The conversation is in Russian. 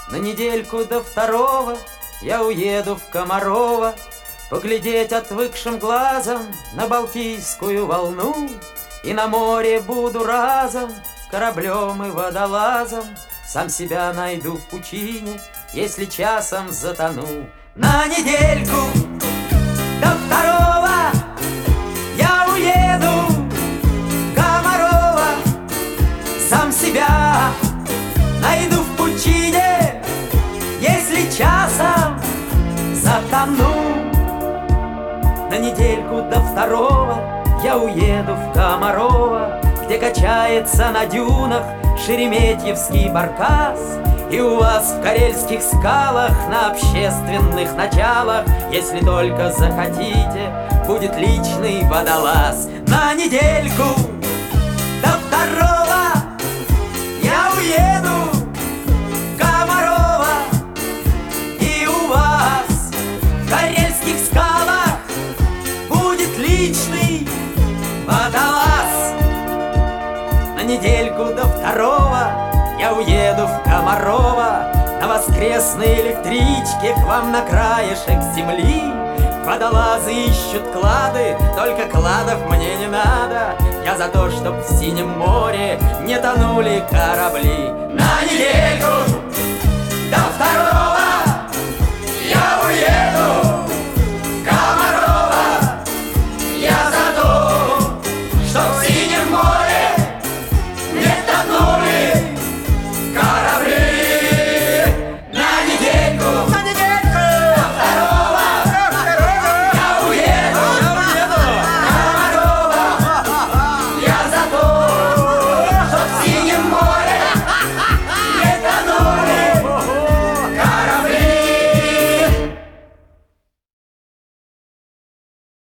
На недельку до второго я уеду в Комарово, поглядеть отвыкшим глазом на Балтийскую волну. И на море буду разом кораблем и водолазом, сам себя найду в пучине, если часом затону. На недельку до второго я уеду в Комарово, сам себя найду в пучине, если часом затону. На недельку до второго я уеду в Комарово, где качается на дюнах шереметьевский баркас. И у вас в карельских скалах на общественных началах, если только захотите, будет личный водолаз. На недельку до второго я уеду в Комарово, и у вас в карельских скалах будет личный водолаз. На недельку до второго я уеду в Комарово на воскресной электричке к вам на краешек земли. Водолазы ищут клады, только кладов мне не надо. Я за то, чтоб в синем море не тонули корабли. На недельку до второго